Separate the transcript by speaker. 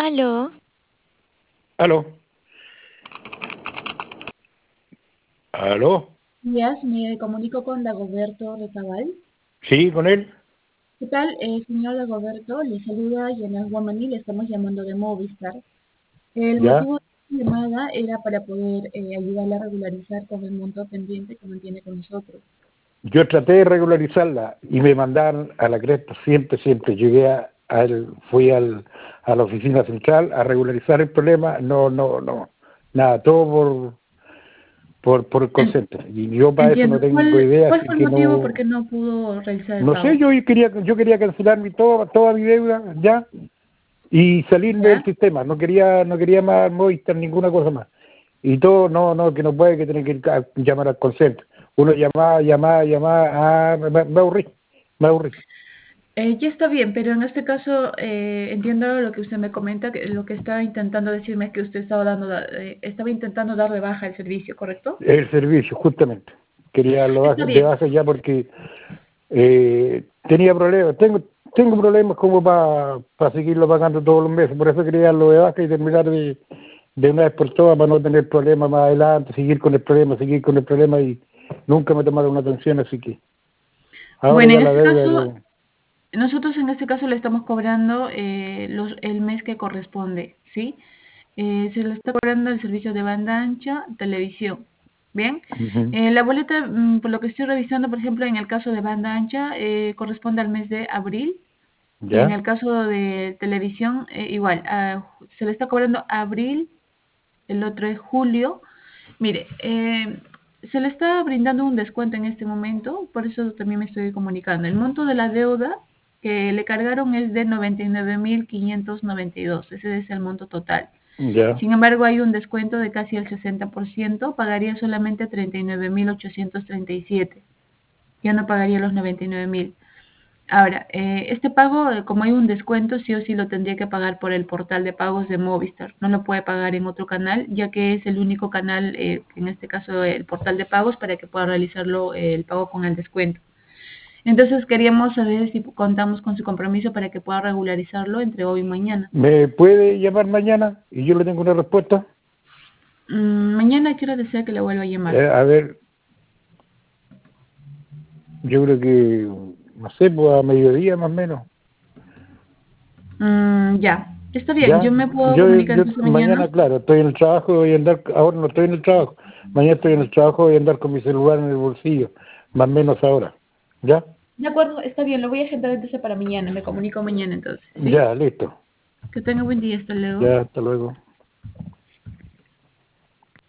Speaker 1: Aló,
Speaker 2: Aló, aló,
Speaker 3: Días, me comunico con Dagoberto Recabal.
Speaker 2: sí, con él,
Speaker 3: ¿Qué tal, señor Dagoberto? Le saluda Yanel Guamaní, le estamos llamando de Movistar. El
Speaker 2: ya.
Speaker 3: motivo de la llamada era para poder ayudarle a regularizar con el monto pendiente que mantiene con nosotros.
Speaker 2: Yo traté de regularizarla y me mandaron a la cresta siempre. Llegué a la oficina central a regularizar el problema, no, nada, todo por el call
Speaker 3: En-
Speaker 2: center. Y yo para eso no
Speaker 3: Entiendo.
Speaker 2: tengo
Speaker 3: ¿Cuál,
Speaker 2: idea,
Speaker 3: cuál
Speaker 2: así
Speaker 3: fue el
Speaker 2: que
Speaker 3: motivo por qué
Speaker 2: no,
Speaker 3: no pudo realizar el
Speaker 2: no sé,
Speaker 3: pago?
Speaker 2: yo quería cancelar toda mi deuda ya y salirme del
Speaker 3: ¿Ya?
Speaker 2: sistema, no quería más Movistar, ninguna cosa más. Y todo, no, que no puede, que tiene que llamar al call center. Uno llamaba, me aburrí.
Speaker 3: Ya está bien, pero en este caso entiendo lo que usted me comenta, que lo que estaba intentando decirme es que usted estaba intentando dar de baja el servicio, ¿correcto?
Speaker 2: El servicio, justamente. Quería darlo
Speaker 3: Está
Speaker 2: de
Speaker 3: bien.
Speaker 2: baja ya porque tenía problemas, tengo problemas como para seguirlo pagando todos los meses, por eso quería darlo de baja y terminar de una vez por todas para no tener problemas más adelante, seguir con el problema y nunca me tomaron una atención, así que ahora
Speaker 3: Bueno,
Speaker 2: ya
Speaker 3: en
Speaker 2: la
Speaker 3: este
Speaker 2: deuda
Speaker 3: caso, nosotros en este caso le estamos cobrando el mes que corresponde, ¿sí? Se le está cobrando el servicio de banda ancha, televisión. Bien,
Speaker 2: Ujú.
Speaker 3: la boleta, por lo que estoy revisando, por ejemplo, en el caso de banda ancha, corresponde al mes de abril y en
Speaker 2: ¿Ya?
Speaker 3: el caso de televisión, igual, se le está cobrando abril, el otro es julio. Mire, se le está brindando un descuento en este momento, por eso también me estoy comunicando. El monto de la deuda que le cargaron es de 99.592, ese es el monto total.
Speaker 2: Ya.
Speaker 3: Sin embargo, hay un descuento de casi el 60%, pagaría solamente 39.837, ya no pagaría los 99.000. Ahora, este pago, como hay un descuento, sí o sí lo tendría que pagar por el portal de pagos de Movistar. No lo puede pagar en otro canal, ya que es el único canal, en este caso el portal de pagos, para que pueda realizarlo el pago con el descuento. Entonces queríamos saber si contamos con su compromiso para que pueda regularizarlo entre hoy y mañana.
Speaker 2: ¿Me puede llamar mañana y yo le tengo una respuesta?
Speaker 3: Mañana quiero desear que le vuelva a llamar.
Speaker 2: A ver, yo creo que, no sé, pues a mediodía más o menos.
Speaker 3: Ya, está bien, yo
Speaker 2: ¿Ya?
Speaker 3: me puedo comunicar
Speaker 2: Yo
Speaker 3: entonces mañana.
Speaker 2: mañana, claro, estoy en el trabajo, voy a andar, ahora no estoy en el trabajo, mañana estoy en el trabajo, voy a andar con mi celular en el bolsillo, más o menos ahora. ¿Ya?
Speaker 3: De acuerdo, está bien, lo voy a agendar entonces para mañana. Me comunico mañana entonces, ¿sí?
Speaker 2: Ya, listo.
Speaker 3: Que tenga buen día, hasta luego.
Speaker 2: Ya, hasta luego.